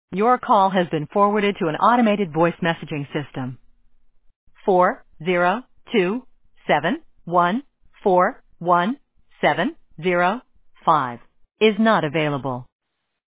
Your call has been forwarded to an automated voice messaging system. 402-714-1705 is not available.